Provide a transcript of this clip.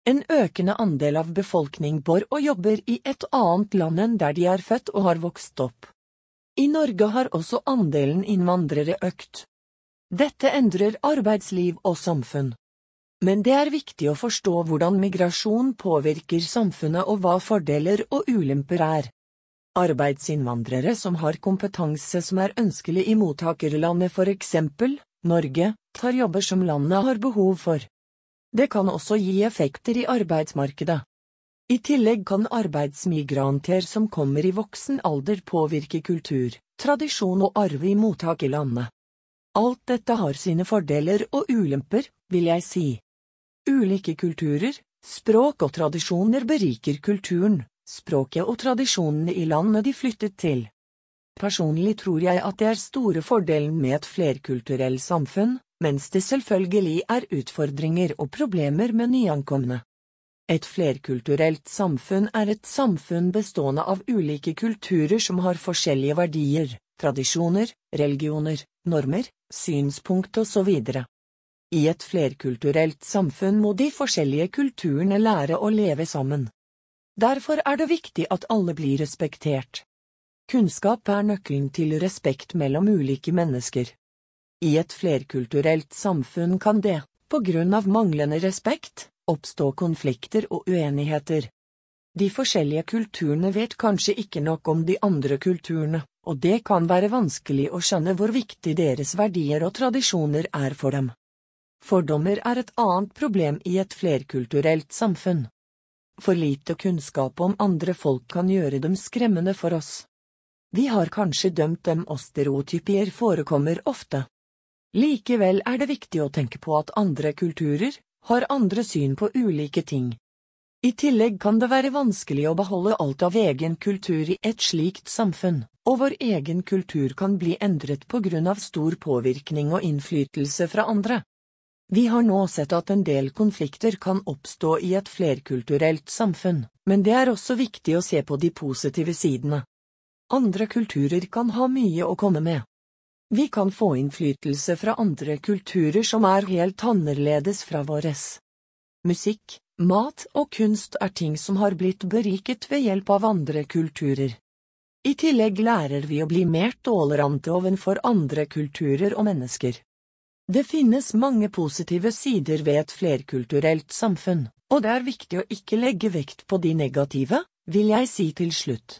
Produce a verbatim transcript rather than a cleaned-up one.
En økende andel av befolkning bor og jobber i et annet land enn der de er født og har vokst opp. I Norge har også andelen innvandrere økt. Dette endrer arbeidsliv og samfunn. Men det er viktig å forstå hvordan migrasjon påvirker samfunnet og hva fordeler og ulemper er. Arbeidsinnvandrere som har kompetanse som er ønskelig i mottakerlandet, for eksempel Norge, tar jobber som landet har behov for. Det kan også gi effekter i arbeidsmarkedet. I tillegg kan arbeidsmigranter som kommer i voksen alder påvirke kultur, tradisjon og arv i mottakerlandet. Alt dette har sine fordeler og ulemper, vil jeg si. Ulike kulturer, språk og tradisjoner beriker kulturen, språket og tradisjonene i landet de flyttet til. Personlig tror jeg at det er store fordeler med et flerkulturelt samfunn, mens det selvfølgelig er utfordringer og problemer med nyankomne. Et flerkulturelt samfunn er et samfunn bestående av ulike kulturer som har forskjellige verdier, tradisjoner, religioner, normer, synspunkt og så videre. I et flerkulturelt samfunn må de forskjellige kulturene lære å leve sammen. Derfor er det viktig at alle blir respektert. Kunnskap er nøkkelen til respekt mellom ulike mennesker. I et flerkulturelt samfunn kan det, på grunn av manglende respekt, oppstå konflikter og uenigheter. De forskjellige kulturene vet kanskje ikke nok om de andre kulturene, og det kan være vanskelig å skjønne hvor viktig deres verdier og tradisjoner er for dem. Fordommer er et annet problem i et flerkulturelt samfunn. For lite kunnskap om andre folk kan gjøre dem skremmende for oss. Vi har kanskje dømt dem, og stereotypier forekommer ofte. Likevel er det viktig å tenke på at andre kulturer har andre syn på ulike ting. I tillegg kan det være vanskelig å beholde alt av egen kultur i et slikt samfunn, og vår egen kultur kan bli endret på grunn av stor påvirkning og innflytelse fra andre. Vi har nå sett at en del konflikter kan oppstå i et flerkulturelt samfunn, men det er også viktig å se på de positive sidene. Andre kulturer kan ha mye å komme med. Vi kan få innflytelse fra andre kulturer som er helt annerledes fra våres. Musikk, mat og kunst er ting som har blitt beriket ved hjelp av andre kulturer. I tillegg lærer vi å bli mer tolerante overfor andre kulturer og mennesker. Det finnes mange positive sider ved et flerkulturelt samfunn, og det er viktig å ikke legge vekt på de negative, vil jeg si til slutt.